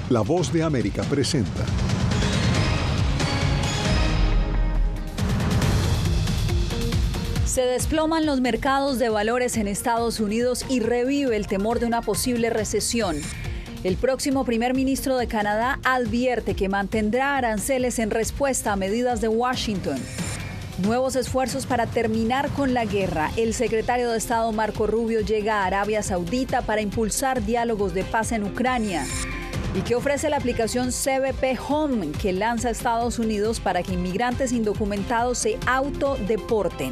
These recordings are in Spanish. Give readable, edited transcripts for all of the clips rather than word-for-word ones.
La Voz de América presenta. Se desploman los mercados de valores en Estados Unidos y revive el temor de una posible recesión. El próximo primer ministro de Canadá advierte que mantendrá aranceles en respuesta a medidas de Washington. Nuevos esfuerzos para terminar con la guerra. El secretario de Estado Marco Rubio llega a Arabia Saudita para impulsar diálogos de paz en Ucrania. ¿Y qué ofrece la aplicación CBP Home que lanza Estados Unidos para que inmigrantes indocumentados se autodeporten?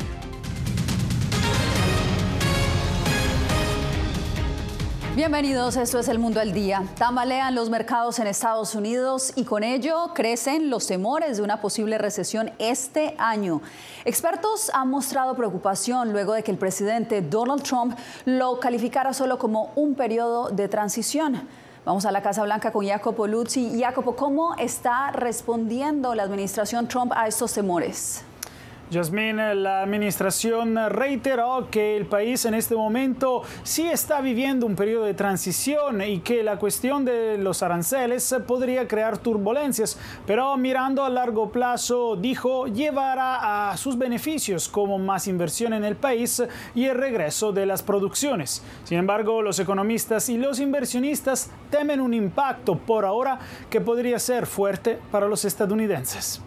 Bienvenidos, esto es El Mundo al Día. Tambalean los mercados en Estados Unidos y con ello crecen los temores de una posible recesión este año. Expertos han mostrado preocupación luego de que el presidente Donald Trump lo calificara solo como un periodo de transición. Vamos a la Casa Blanca con Jacopo Luzzi. Jacopo, ¿cómo está respondiendo la administración Trump a estos temores? Yasmín, la administración reiteró que el país en este momento sí está viviendo un periodo de transición y que la cuestión de los aranceles podría crear turbulencias, pero mirando a largo plazo, dijo, llevará a sus beneficios como más inversión en el país y el regreso de las producciones. Sin embargo, los economistas y los inversionistas temen un impacto por ahora que podría ser fuerte para los estadounidenses.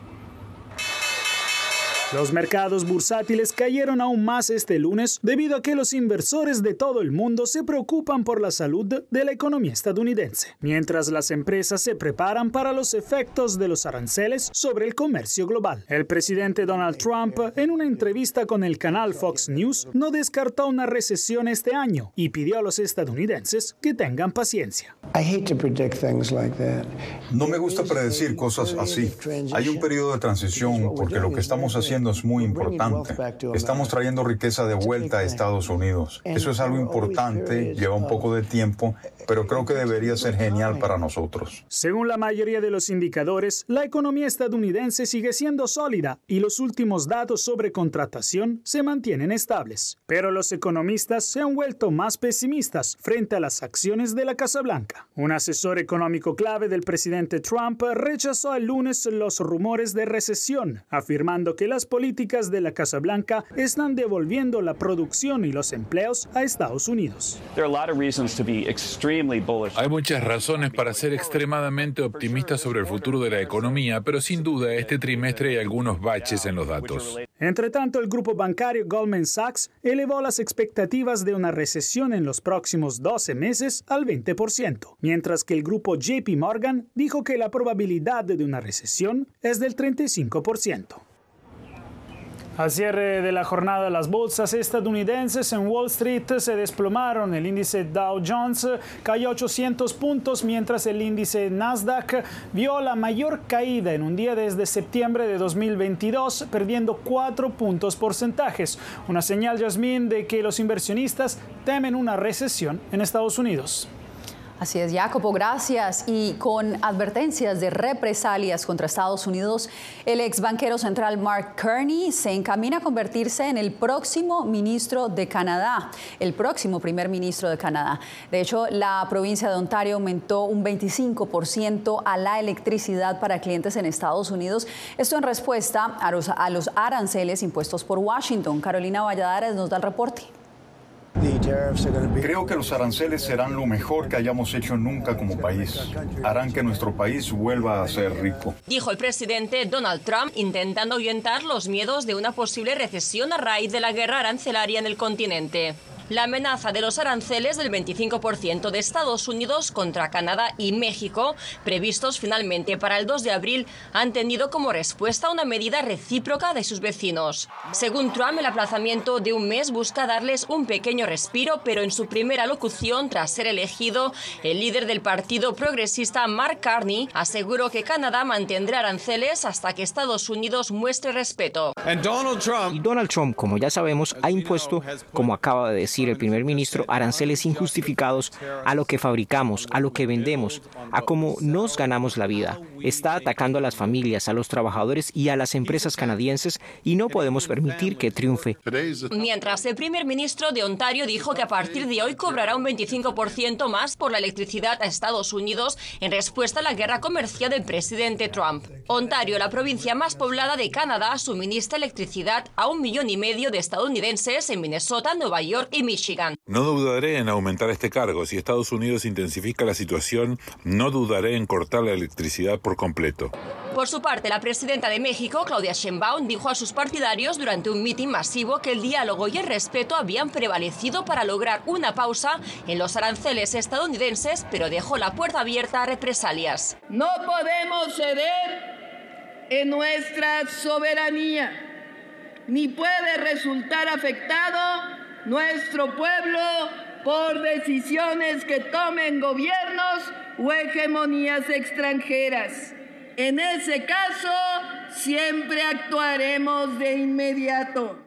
Los mercados bursátiles cayeron aún más este lunes debido a que los inversores de todo el mundo se preocupan por la salud de la economía estadounidense, mientras las empresas se preparan para los efectos de los aranceles sobre el comercio global. El presidente Donald Trump, en una entrevista con el canal Fox News, no descartó una recesión este año y pidió a los estadounidenses que tengan paciencia. No me gusta predecir cosas así. Hay un periodo de transición porque lo que estamos haciendo es muy importante. Estamos trayendo riqueza de vuelta a Estados Unidos. Eso es algo importante, lleva un poco de tiempo, pero creo que debería ser genial para nosotros. Según la mayoría de los indicadores, la economía estadounidense sigue siendo sólida y los últimos datos sobre contratación se mantienen estables. Pero los economistas se han vuelto más pesimistas frente a las acciones de la Casa Blanca. Un asesor económico clave del presidente Trump rechazó el lunes los rumores de recesión, afirmando que las políticas de la Casa Blanca están devolviendo la producción y los empleos a Estados Unidos. Hay muchas razones para ser extremadamente optimistas sobre el futuro de la economía, pero sin duda este trimestre hay algunos baches en los datos. Entre tanto, el grupo bancario Goldman Sachs elevó las expectativas de una recesión en los próximos 12 meses al 20%, mientras que el grupo JP Morgan dijo que la probabilidad de una recesión es del 35%. Al cierre de la jornada, las bolsas estadounidenses en Wall Street se desplomaron. El índice Dow Jones cayó 800 puntos, mientras el índice Nasdaq vio la mayor caída en un día desde septiembre de 2022, perdiendo 4 puntos porcentajes. Una señal, Yasmín, de que los inversionistas temen una recesión en Estados Unidos. Así es, Jacopo, gracias. Y con advertencias de represalias contra Estados Unidos, el ex banquero central Mark Carney se encamina a convertirse en el próximo ministro de Canadá, el próximo primer ministro de Canadá. De hecho, la provincia de Ontario aumentó un 25% a la electricidad para clientes en Estados Unidos. Esto en respuesta a los aranceles impuestos por Washington. Carolina Valladares nos da el reporte. Creo que los aranceles serán lo mejor que hayamos hecho nunca como país. Harán que nuestro país vuelva a ser rico, dijo el presidente Donald Trump, intentando ahuyentar los miedos de una posible recesión a raíz de la guerra arancelaria en el continente. La amenaza de los aranceles del 25% de Estados Unidos contra Canadá y México, previstos finalmente para el 2 de abril, han tenido como respuesta una medida recíproca de sus vecinos. Según Trump, el aplazamiento de un mes busca darles un pequeño respiro, pero en su primera locución tras ser elegido, el líder del Partido Progresista, Mark Carney, aseguró que Canadá mantendrá aranceles hasta que Estados Unidos muestre respeto. Y Donald Trump, como ya sabemos, ha impuesto, como acaba de decir el primer ministro, aranceles injustificados a lo que fabricamos, a lo que vendemos, a cómo nos ganamos la vida. está atacando a las familias, a los trabajadores y a las empresas canadienses y no podemos permitir que triunfe. Mientras el primer ministro de Ontario dijo que a partir de hoy cobrará un 25% más por la electricidad a Estados Unidos en respuesta a la guerra comercial del presidente Trump. Ontario, la provincia más poblada de Canadá, suministra electricidad a 1,5 millones de estadounidenses en Minnesota, Nueva York y Michigan. No dudaré en aumentar este cargo. Si Estados Unidos intensifica la situación, no dudaré en cortar la electricidad por completo. Por su parte, la presidenta de México, Claudia Sheinbaum, dijo a sus partidarios durante un mitin masivo que el diálogo y el respeto habían prevalecido para lograr una pausa en los aranceles estadounidenses, pero dejó la puerta abierta a represalias. No podemos ceder en nuestra soberanía, ni puede resultar afectado nuestro pueblo por decisiones que tomen gobiernos o hegemonías extranjeras. En ese caso, siempre actuaremos de inmediato.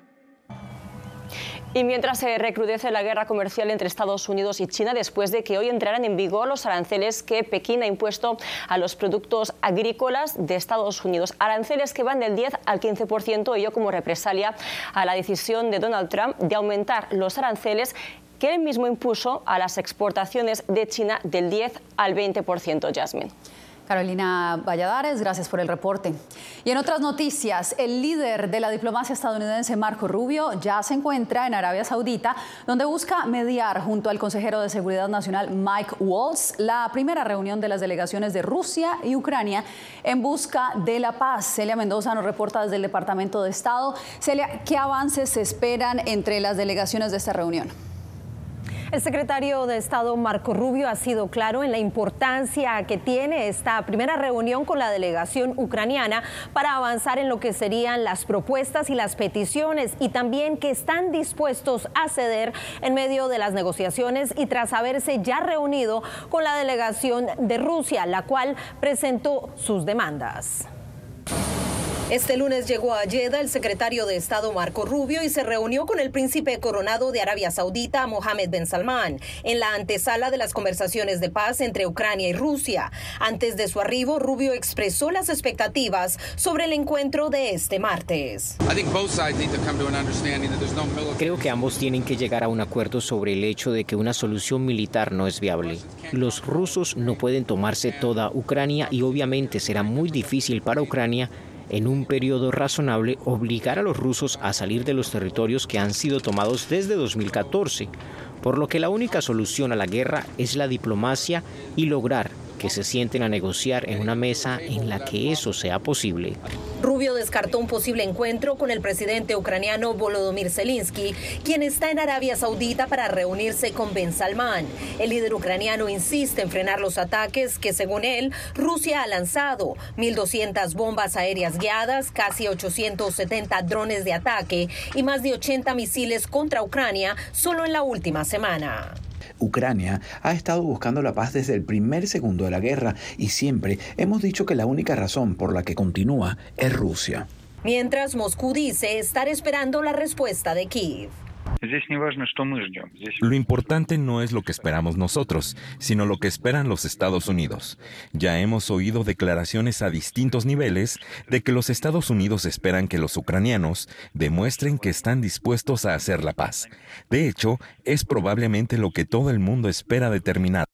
Y mientras se recrudece la guerra comercial entre Estados Unidos y China, después de que hoy entraran en vigor los aranceles que Pekín ha impuesto a los productos agrícolas de Estados Unidos, aranceles que van del 10 al 15%, ello como represalia a la decisión de Donald Trump de aumentar los aranceles que él mismo impuso a las exportaciones de China del 10 al 20%, Jasmine. Carolina Valladares, gracias por el reporte. Y en otras noticias, el líder de la diplomacia estadounidense, Marco Rubio, ya se encuentra en Arabia Saudita, donde busca mediar junto al consejero de Seguridad Nacional, Mike Waltz, la primera reunión de las delegaciones de Rusia y Ucrania en busca de la paz. Celia Mendoza nos reporta desde el Departamento de Estado. Celia, ¿qué avances se esperan entre las delegaciones de esta reunión? El secretario de Estado Marco Rubio ha sido claro en la importancia que tiene esta primera reunión con la delegación ucraniana para avanzar en lo que serían las propuestas y las peticiones, y también que están dispuestos a ceder en medio de las negociaciones y tras haberse ya reunido con la delegación de Rusia, la cual presentó sus demandas. Este lunes llegó a Jeddah el secretario de Estado Marco Rubio y se reunió con el príncipe coronado de Arabia Saudita, Mohammed bin Salman, en la antesala de las conversaciones de paz entre Ucrania y Rusia. Antes de su arribo, Rubio expresó las expectativas sobre el encuentro de este martes. Creo que ambos tienen que llegar a un acuerdo sobre el hecho de que una solución militar no es viable. Los rusos no pueden tomarse toda Ucrania y obviamente será muy difícil para Ucrania en un periodo razonable obligar a los rusos a salir de los territorios que han sido tomados desde 2014, por lo que la única solución a la guerra es la diplomacia y lograr que se sienten a negociar en una mesa en la que eso sea posible. Rubio descartó un posible encuentro con el presidente ucraniano Volodymyr Zelensky, quien está en Arabia Saudita para reunirse con bin Salman. El líder ucraniano insiste en frenar los ataques que, según él, Rusia ha lanzado: 1.200 bombas aéreas guiadas, casi 870 drones de ataque y más de 80 misiles contra Ucrania solo en la última semana. Ucrania ha estado buscando la paz desde el primer segundo de la guerra y siempre hemos dicho que la única razón por la que continúa es Rusia. Mientras Moscú dice estar esperando la respuesta de Kiev. Lo importante no es lo que esperamos nosotros, sino lo que esperan los Estados Unidos. Ya hemos oído declaraciones a distintos niveles de que los Estados Unidos esperan que los ucranianos demuestren que están dispuestos a hacer la paz. De hecho, es probablemente lo que todo el mundo espera determinar.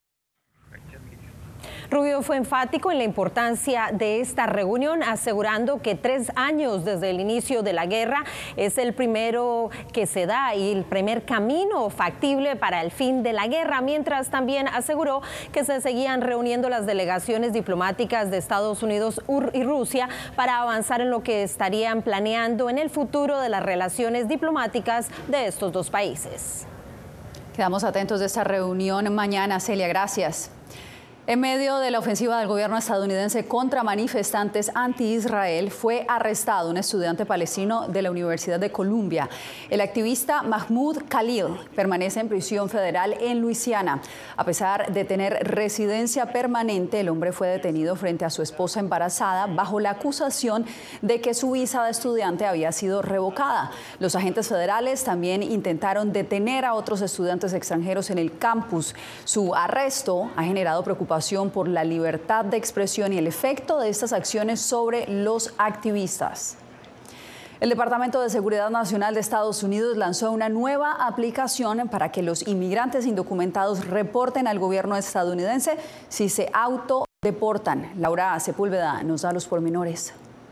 Rubio fue enfático en la importancia de esta reunión, asegurando que 3 años desde el inicio de la guerra es el primero que se da y el primer camino factible para el fin de la guerra, mientras también aseguró que se seguían reuniendo las delegaciones diplomáticas de Estados Unidos y Rusia para avanzar en lo que estarían planeando en el futuro de las relaciones diplomáticas de estos dos países. Quedamos atentos de esta reunión mañana. Celia, gracias. En medio de la ofensiva del gobierno estadounidense contra manifestantes anti-Israel, fue arrestado un estudiante palestino de la Universidad de Columbia. El activista Mahmoud Khalil permanece en prisión federal en Luisiana. A pesar de tener residencia permanente, el hombre fue detenido frente a su esposa embarazada bajo la acusación de que su visa de estudiante había sido revocada. Los agentes federales también intentaron detener a otros estudiantes extranjeros en el campus. Su arresto ha generado preocupación preocupación por la libertad de expresión y el efecto de estas acciones sobre los activistas. El Departamento de Seguridad Nacional de Estados Unidos lanzó una nueva aplicación para que los inmigrantes indocumentados reporten al gobierno estadounidense si se autodeportan. Laura Sepúlveda nos da los pormenores.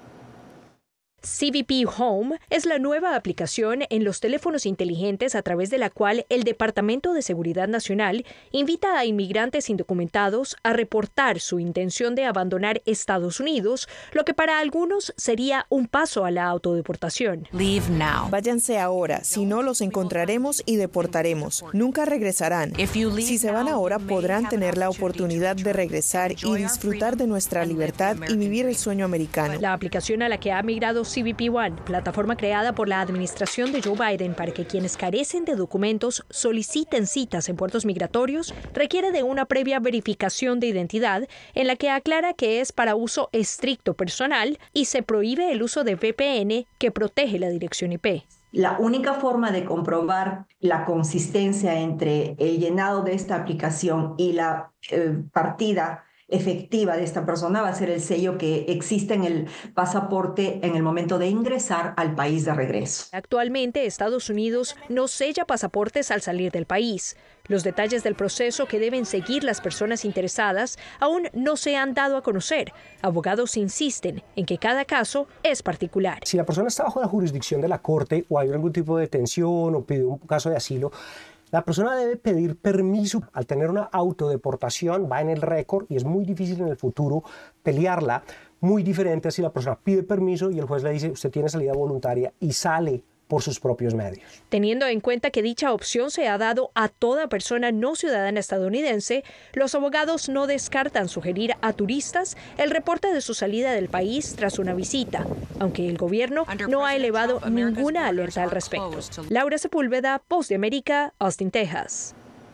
CBP Home es la nueva aplicación en los teléfonos inteligentes a través de la cual el Departamento de Seguridad Nacional invita a inmigrantes indocumentados a reportar su intención de abandonar Estados Unidos, lo que para algunos sería un paso a la autodeportación. Leave now. Váyanse ahora, si no los encontraremos y deportaremos. Nunca regresarán. Si se van ahora, podrán tener la oportunidad de regresar y disfrutar de nuestra libertad y vivir el sueño americano. La aplicación a la que ha migrado CBP One, plataforma creada por la administración de Joe Biden para que quienes carecen de documentos soliciten citas en puertos migratorios, requiere de una previa verificación de identidad en la que aclara que es para uso estricto personal y se prohíbe el uso de VPN que protege la dirección IP. La única forma de comprobar la consistencia entre el llenado de esta aplicación y la partida efectiva de esta persona va a ser el sello que existe en el pasaporte en el momento de ingresar al país de regreso. Actualmente, Estados Unidos no sella pasaportes al salir del país. Los detalles del proceso que deben seguir las personas interesadas aún no se han dado a conocer. Abogados insisten en que cada caso es particular. Si la persona está bajo la jurisdicción de la Corte o hay algún tipo de detención o pide un caso de asilo, la persona debe pedir permiso. Al tener una autodeportación va en el récord y es muy difícil en el futuro pelearla. Muy diferente si la persona pide permiso y el juez le dice usted tiene salida voluntaria y sale por sus propios medios. Teniendo en cuenta que dicha opción se ha dado a toda persona no ciudadana estadounidense, los abogados no descartan sugerir a turistas el reporte de su salida del país tras una visita, aunque el gobierno no ha elevado ninguna alerta al respecto. Laura Sepúlveda, Voz de América, Austin, Texas.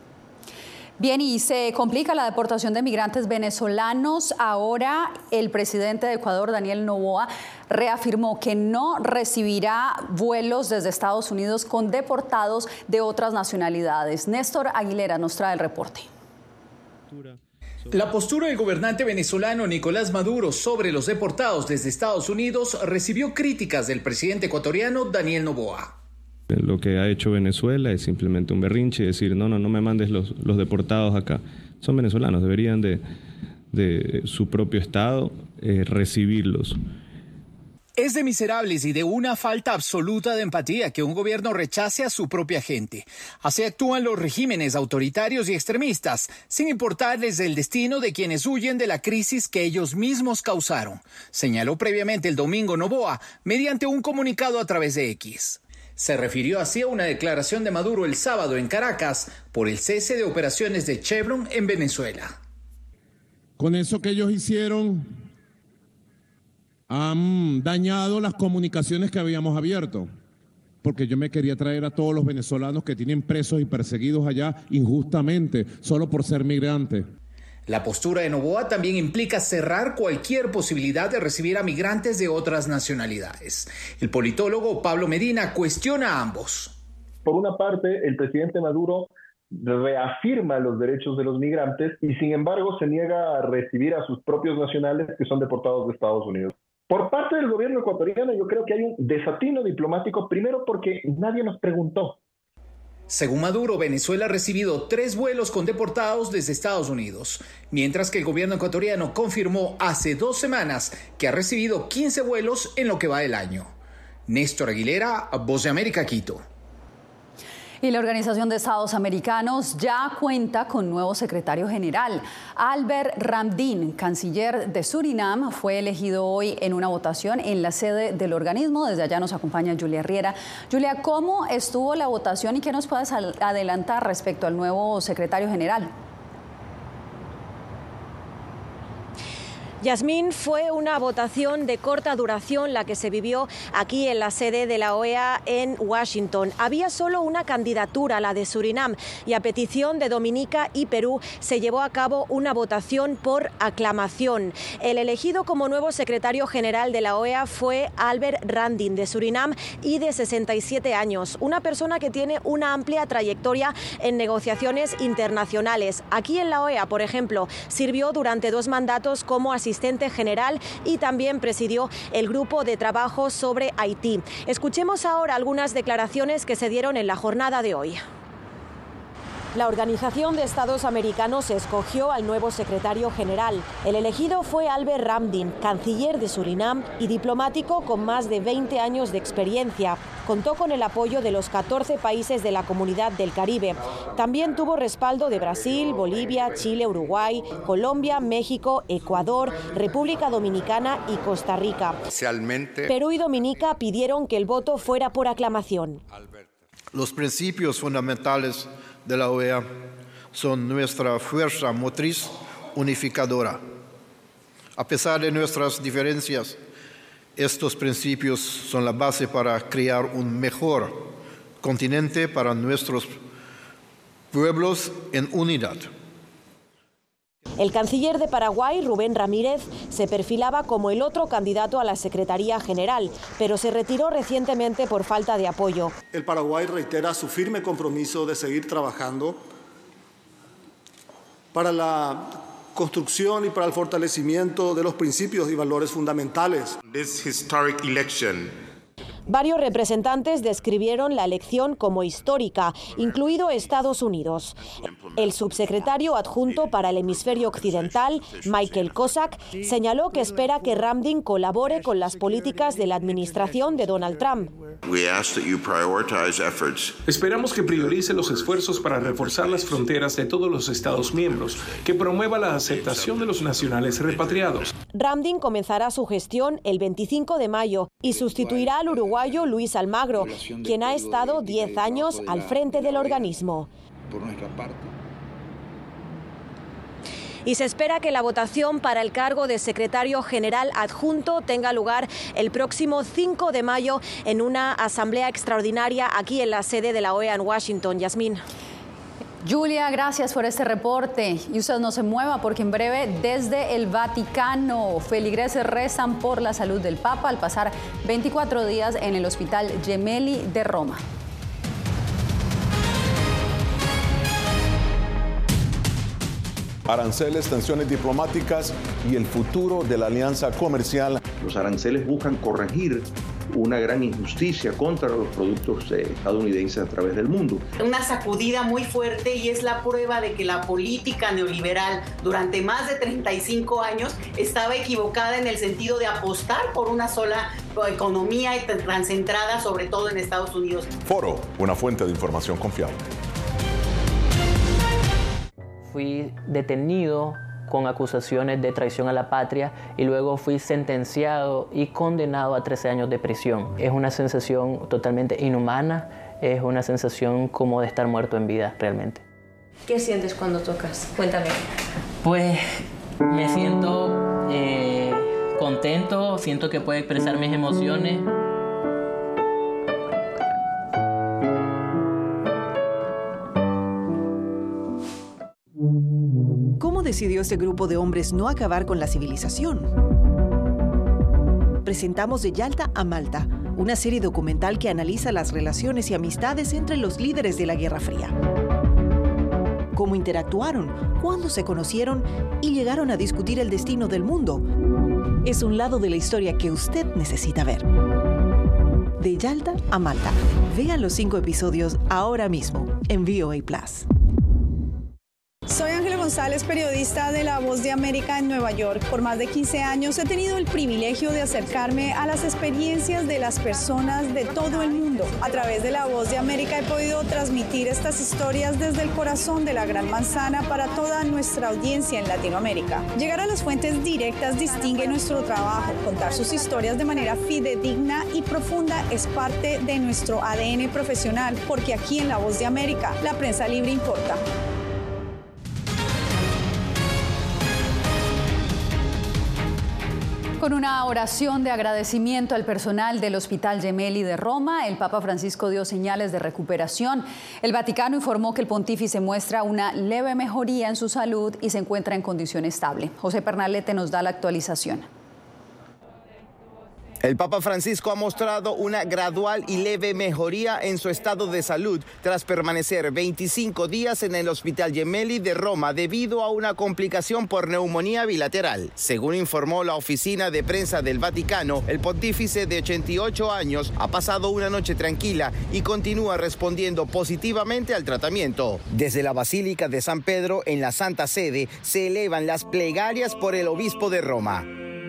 Bien, y se complica la deportación de migrantes venezolanos. Ahora el presidente de Ecuador, Daniel Noboa, reafirmó que no recibirá vuelos desde Estados Unidos con deportados de otras nacionalidades. Néstor Aguilera nos trae el reporte. La postura del gobernante venezolano Nicolás Maduro sobre los deportados desde Estados Unidos recibió críticas del presidente ecuatoriano Daniel Noboa. Lo que ha hecho Venezuela es simplemente un berrinche, decir no me mandes los deportados acá. Son venezolanos, deberían de su propio estado recibirlos. Es de miserables y de una falta absoluta de empatía que un gobierno rechace a su propia gente. Así actúan los regímenes autoritarios y extremistas, sin importarles el destino de quienes huyen de la crisis que ellos mismos causaron, señaló previamente el domingo Noboa mediante un comunicado a través de X. Se refirió así a una declaración de Maduro el sábado en Caracas por el cese de operaciones de Chevron en Venezuela. Con eso que ellos hicieron, han dañado las comunicaciones que habíamos abierto, porque yo me quería traer a todos los venezolanos que tienen presos y perseguidos allá injustamente, solo por ser migrantes. La postura de Noboa también implica cerrar cualquier posibilidad de recibir a migrantes de otras nacionalidades. El politólogo Pablo Medina cuestiona a ambos. Por una parte, el presidente Maduro reafirma los derechos de los migrantes y sin embargo se niega a recibir a sus propios nacionales que son deportados de Estados Unidos. Por parte del gobierno ecuatoriano yo creo que hay un desatino diplomático, primero porque nadie nos preguntó. Según Maduro, Venezuela ha recibido 3 vuelos con deportados desde Estados Unidos, mientras que el gobierno ecuatoriano confirmó hace 2 semanas que ha recibido 15 vuelos en lo que va del año. Néstor Aguilera, Voz de América, Quito. Y la Organización de Estados Americanos ya cuenta con nuevo secretario general. Albert Ramdin, canciller de Surinam, fue elegido hoy en una votación en la sede del organismo. Desde allá nos acompaña Julia Riera. Julia, ¿cómo estuvo la votación y qué nos puedes adelantar respecto al nuevo secretario general? Yasmín, fue una votación de corta duración la que se vivió aquí en la sede de la OEA en Washington. Había solo una candidatura, la de Surinam, y a petición de Dominica y Perú se llevó a cabo una votación por aclamación. El elegido como nuevo secretario general de la OEA fue Albert Ramdin, de Surinam y de 67 años, una persona que tiene una amplia trayectoria en negociaciones internacionales. Aquí en la OEA, por ejemplo, sirvió durante 2 mandatos como asistente general y también presidió el grupo de trabajo sobre Haití. Escuchemos ahora algunas declaraciones que se dieron en la jornada de hoy. La Organización de Estados Americanos escogió al nuevo secretario general. El elegido fue Albert Ramdin, canciller de Surinam y diplomático con más de 20 años de experiencia. Contó con el apoyo de los 14 países de la Comunidad del Caribe. También tuvo respaldo de Brasil, Bolivia, Chile, Uruguay, Colombia, México, Ecuador, República Dominicana y Costa Rica. Perú y Dominica pidieron que el voto fuera por aclamación. Los principios fundamentales de la OEA son nuestra fuerza motriz unificadora. A pesar de nuestras diferencias, estos principios son la base para crear un mejor continente para nuestros pueblos en unidad. El canciller de Paraguay, Rubén Ramírez, se perfilaba como el otro candidato a la Secretaría General, pero se retiró recientemente por falta de apoyo. El Paraguay reitera su firme compromiso de seguir trabajando para la construcción y para el fortalecimiento de los principios y valores fundamentales. This historic election. Varios representantes describieron la elección como histórica, incluido Estados Unidos. El subsecretario adjunto para el hemisferio occidental, Michael Cossack, señaló que espera que Ramdin colabore con las políticas de la administración de Donald Trump. Esperamos que priorice los esfuerzos para reforzar las fronteras de todos los Estados miembros, que promueva la aceptación de los nacionales repatriados. Ramdin comenzará su gestión el 25 de mayo y sustituirá al uruguayo Luis Almagro, quien ha estado 10 años al frente del organismo. Y se espera que la votación para el cargo de secretario general adjunto tenga lugar el próximo 5 de mayo en una asamblea extraordinaria aquí en la sede de la OEA en Washington. Yasmín. Julia, gracias por este reporte. Y usted no se mueva porque en breve desde el Vaticano feligreses rezan por la salud del Papa al pasar 24 días en el Hospital Gemelli de Roma. Aranceles, tensiones diplomáticas y el futuro de la alianza comercial. Los aranceles buscan corregir una gran injusticia contra los productos estadounidenses a través del mundo. Una sacudida muy fuerte y es la prueba de que la política neoliberal durante más de 35 años estaba equivocada en el sentido de apostar por una sola economía y tan centrada sobre todo en Estados Unidos. Foro, una fuente de información confiable. Fui detenido con acusaciones de traición a la patria y luego fui sentenciado y condenado a 13 años de prisión. Es una sensación totalmente inhumana, es una sensación como de estar muerto en vida realmente. ¿Qué sientes cuando tocas? Cuéntame. Pues me siento contento, siento que puedo expresar mis emociones. ¿Cómo decidió este grupo de hombres no acabar con la civilización? Presentamos De Yalta a Malta, una serie documental que analiza las relaciones y amistades entre los líderes de la Guerra Fría. Cómo interactuaron, cuándo se conocieron y llegaron a discutir el destino del mundo. Es un lado de la historia que usted necesita ver. De Yalta a Malta. Vean los 5 episodios ahora mismo en VOA+. Soy Ángela González, periodista de La Voz de América en Nueva York. Por más de 15 años he tenido el privilegio de acercarme a las experiencias de las personas de todo el mundo. A través de La Voz de América he podido transmitir estas historias desde el corazón de la Gran Manzana para toda nuestra audiencia en Latinoamérica. Llegar a las fuentes directas distingue nuestro trabajo. Contar sus historias de manera fidedigna y profunda es parte de nuestro ADN profesional, porque aquí en La Voz de América la prensa libre importa. Con una oración de agradecimiento al personal del Hospital Gemelli de Roma, el Papa Francisco dio señales de recuperación. El Vaticano informó que el pontífice muestra una leve mejoría en su salud y se encuentra en condición estable. José Pernalete nos da la actualización. El Papa Francisco ha mostrado una gradual y leve mejoría en su estado de salud tras permanecer 25 días en el Hospital Gemelli de Roma debido a una complicación por neumonía bilateral. Según informó la oficina de prensa del Vaticano, el pontífice de 88 años ha pasado una noche tranquila y continúa respondiendo positivamente al tratamiento. Desde la Basílica de San Pedro, en la Santa Sede, se elevan las plegarias por el obispo de Roma.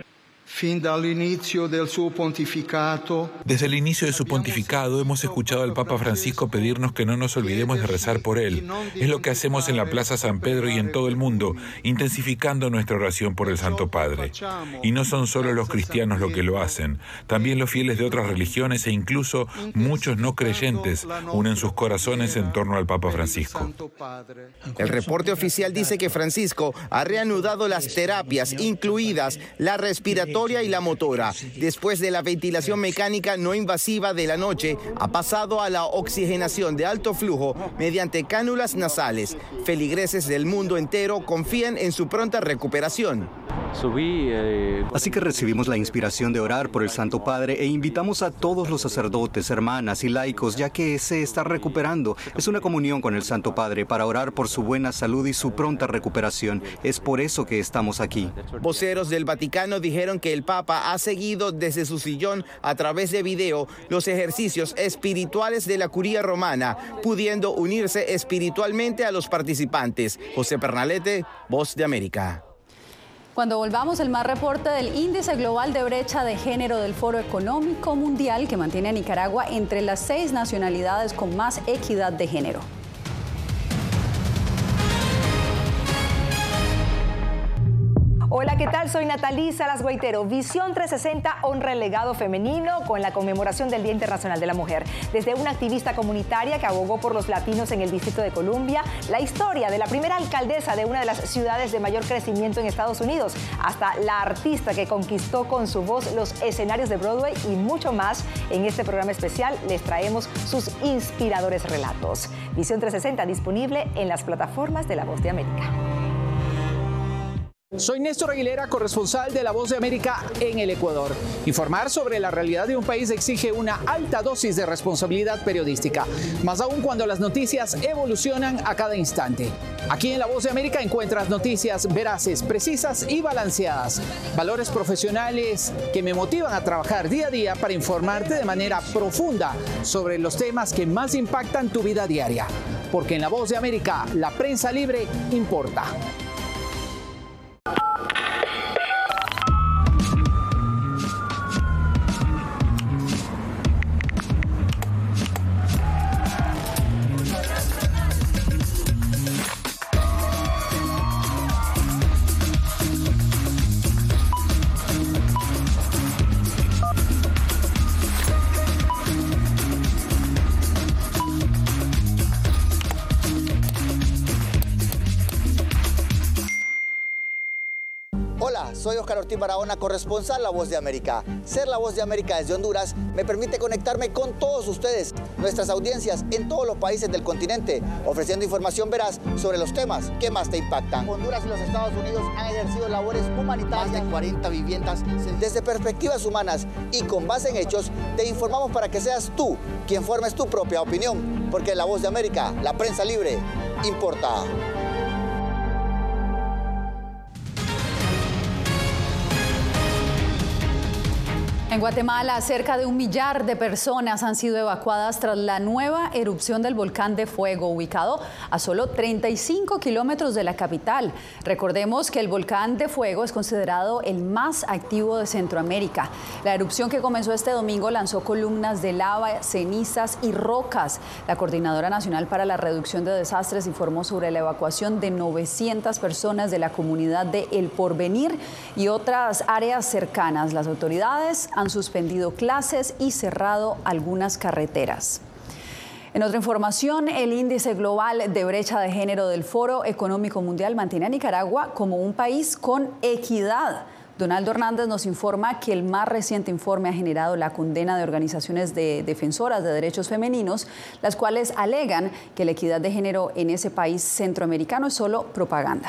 Desde el inicio de su pontificado hemos escuchado al Papa Francisco pedirnos que no nos olvidemos de rezar por él. Es lo que hacemos en la Plaza San Pedro y en todo el mundo, intensificando nuestra oración por el Santo Padre. Y no son solo los cristianos los que lo hacen, también los fieles de otras religiones e incluso muchos no creyentes unen sus corazones en torno al Papa Francisco. El reporte oficial dice que Francisco ha reanudado las terapias, incluidas la respiratoria y la motora. Después de la ventilación mecánica no invasiva de la noche, ha pasado a la oxigenación de alto flujo mediante cánulas nasales. Feligreses del mundo entero confían en su pronta recuperación. Así que recibimos la inspiración de orar por el Santo Padre e invitamos a todos los sacerdotes, hermanas y laicos, ya que se está recuperando. Es una comunión con el Santo Padre para orar por su buena salud y su pronta recuperación. Es por eso que estamos aquí. Voceros del Vaticano dijeron que el Papa ha seguido desde su sillón a través de video los ejercicios espirituales de la curía romana, pudiendo unirse espiritualmente a los participantes. José Pernalete, Voz de América. Cuando volvamos, el más reporte del Índice Global de Brecha de Género del Foro Económico Mundial, que mantiene a Nicaragua entre las 6 nacionalidades con más equidad de género. Hola, ¿qué tal? Soy Natalí Salas Guaitero. Visión 360 honra el legado femenino con la conmemoración del Día Internacional de la Mujer. Desde una activista comunitaria que abogó por los latinos en el Distrito de Columbia, la historia de la primera alcaldesa de una de las ciudades de mayor crecimiento en Estados Unidos, hasta la artista que conquistó con su voz los escenarios de Broadway y mucho más. En este programa especial les traemos sus inspiradores relatos. Visión 360 disponible en las plataformas de La Voz de América. Soy Néstor Aguilera, corresponsal de La Voz de América en el Ecuador. Informar sobre la realidad de un país exige una alta dosis de responsabilidad periodística, más aún cuando las noticias evolucionan a cada instante. Aquí en La Voz de América encuentras noticias veraces, precisas y balanceadas. Valores profesionales que me motivan a trabajar día a día para informarte de manera profunda sobre los temas que más impactan tu vida diaria. Porque en La Voz de América, la prensa libre importa. Soy Oscar Ortiz Barahona, corresponsal La Voz de América. Ser La Voz de América desde Honduras me permite conectarme con todos ustedes, nuestras audiencias en todos los países del continente, ofreciendo información veraz sobre los temas que más te impactan. Honduras y los Estados Unidos han ejercido labores humanitarias. Más de 40 viviendas. Desde perspectivas humanas y con base en hechos, te informamos para que seas tú quien formes tu propia opinión, porque La Voz de América, la prensa libre, importa. En Guatemala, cerca de 1 millar de personas han sido evacuadas tras la nueva erupción del volcán de fuego, ubicado a solo 35 kilómetros de la capital. Recordemos que el volcán de fuego es considerado el más activo de Centroamérica. La erupción que comenzó este domingo lanzó columnas de lava, cenizas y rocas. La Coordinadora Nacional para la Reducción de Desastres informó sobre la evacuación de 900 personas de la comunidad de El Porvenir y otras áreas cercanas. Las autoridades han suspendido clases y cerrado algunas carreteras. En otra información, el índice global de brecha de género del Foro Económico Mundial mantiene a Nicaragua como un país con equidad. Donaldo Hernández nos informa que el más reciente informe ha generado la condena de organizaciones de defensoras de derechos femeninos, las cuales alegan que la equidad de género en ese país centroamericano es solo propaganda.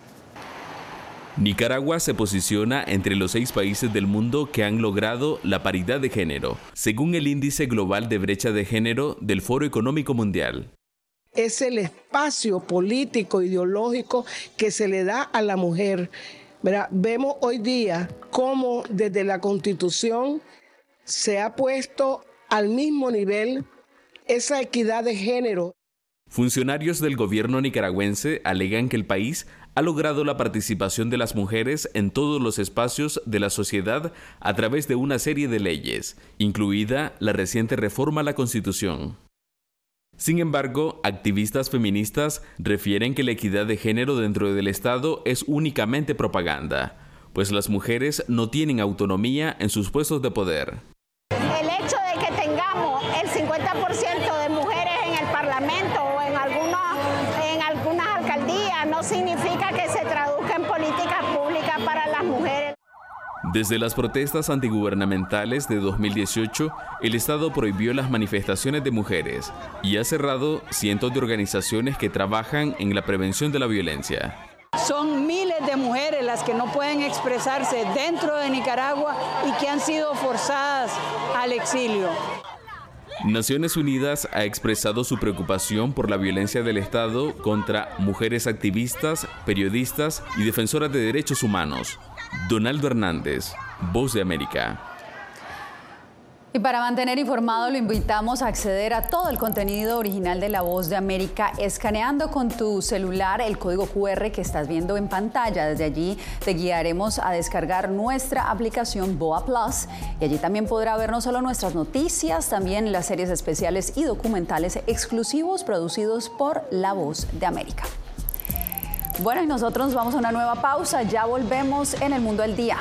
Nicaragua se posiciona entre los 6 países del mundo que han logrado la paridad de género, según el Índice Global de Brecha de Género del Foro Económico Mundial. Es el espacio político, ideológico que se le da a la mujer. ¿Verdad? Vemos hoy día cómo desde la Constitución se ha puesto al mismo nivel esa equidad de género. Funcionarios del gobierno nicaragüense alegan que el país ha logrado la participación de las mujeres en todos los espacios de la sociedad a través de una serie de leyes, incluida la reciente reforma a la Constitución. Sin embargo, activistas feministas refieren que la equidad de género dentro del Estado es únicamente propaganda, pues las mujeres no tienen autonomía en sus puestos de poder. El hecho de que tengamos el 50% de mujeres en el Parlamento o en algunas alcaldías no significa que se traduzca en políticas públicas para las mujeres. Desde las protestas antigubernamentales de 2018, el Estado prohibió las manifestaciones de mujeres y ha cerrado cientos de organizaciones que trabajan en la prevención de la violencia. Son miles de mujeres las que no pueden expresarse dentro de Nicaragua y que han sido forzadas al exilio. Naciones Unidas ha expresado su preocupación por la violencia del Estado contra mujeres activistas, periodistas y defensoras de derechos humanos. Donaldo Hernández, Voz de América. Y para mantener informado lo invitamos a acceder a todo el contenido original de La Voz de América escaneando con tu celular el código QR que estás viendo en pantalla. Desde allí te guiaremos a descargar nuestra aplicación BOA Plus y allí también podrá ver no solo nuestras noticias, también las series especiales y documentales exclusivos producidos por La Voz de América. Bueno, y nosotros vamos a una nueva pausa, ya volvemos en El Mundo al Día.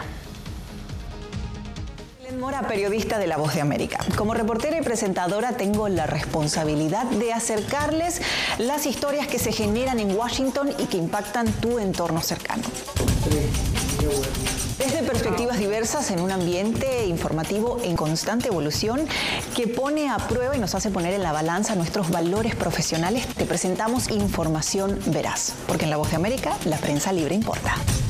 Helen Mora, periodista de La Voz de América. Como reportera y presentadora tengo la responsabilidad de acercarles las historias que se generan en Washington y que impactan tu entorno cercano. Desde perspectivas diversas en un ambiente informativo en constante evolución que pone a prueba y nos hace poner en la balanza nuestros valores profesionales, te presentamos información veraz, porque en La Voz de América la prensa libre importa.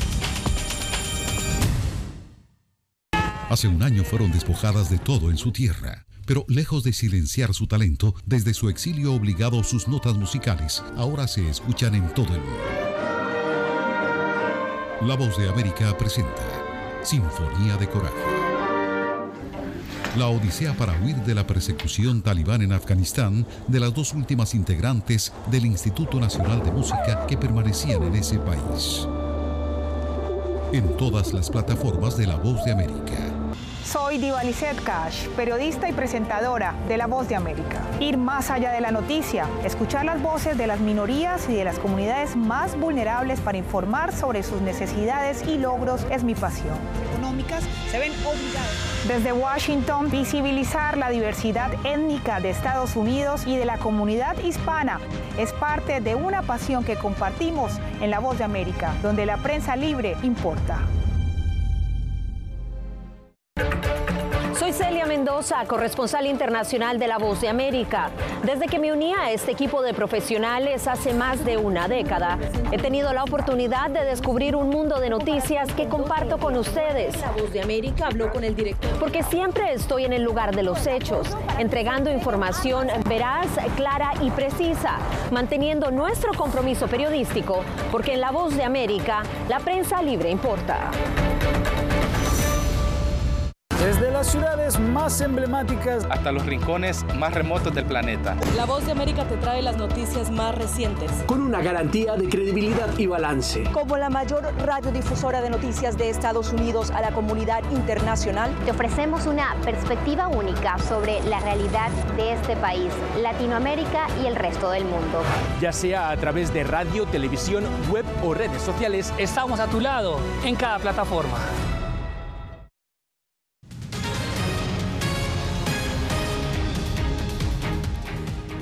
Hace un año fueron despojadas de todo en su tierra, pero lejos de silenciar su talento, desde su exilio obligado sus notas musicales ahora se escuchan en todo el mundo. La Voz de América presenta Sinfonía de Coraje. La odisea para huir de la persecución talibán en Afganistán de las 2 últimas integrantes del Instituto Nacional de Música que permanecían en ese país. En todas las plataformas de La Voz de América. Soy Diva Lizette Cash, periodista y presentadora de La Voz de América. Ir más allá de la noticia, escuchar las voces de las minorías y de las comunidades más vulnerables para informar sobre sus necesidades y logros es mi pasión. Económicas se ven obligadas. Desde Washington, visibilizar la diversidad étnica de Estados Unidos y de la comunidad hispana es parte de una pasión que compartimos en La Voz de América, donde la prensa libre importa. Soy Celia Mendoza, corresponsal internacional de La Voz de América. Desde que me uní a este equipo de profesionales hace más de una década, he tenido la oportunidad de descubrir un mundo de noticias que comparto con ustedes. La Voz de América habló con el director. Porque siempre estoy en el lugar de los hechos, entregando información veraz, clara y precisa, manteniendo nuestro compromiso periodístico, porque en La Voz de América, la prensa libre importa. Desde las ciudades más emblemáticas hasta los rincones más remotos del planeta. La Voz de América te trae las noticias más recientes. Con una garantía de credibilidad y balance. Como la mayor radiodifusora de noticias de Estados Unidos a la comunidad internacional, te ofrecemos una perspectiva única sobre la realidad de este país, Latinoamérica y el resto del mundo. Ya sea a través de radio, televisión, web o redes sociales, estamos a tu lado en cada plataforma.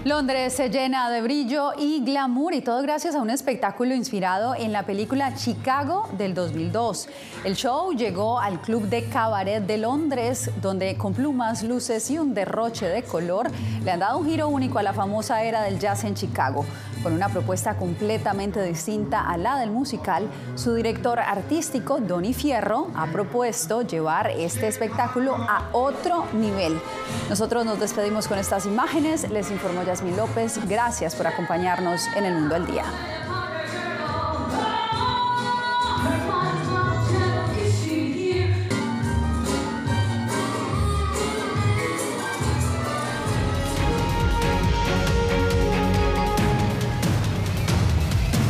Londres se llena de brillo y glamour, y todo gracias a un espectáculo inspirado en la película Chicago del 2002. El show llegó al Club de Cabaret de Londres, donde con plumas, luces y un derroche de color le han dado un giro único a la famosa era del jazz en Chicago. Con una propuesta completamente distinta a la del musical, su director artístico, Donny Fierro, ha propuesto llevar este espectáculo a otro nivel. Nosotros nos despedimos con estas imágenes. Les informó Yasmín López. Gracias por acompañarnos en El Mundo al Día.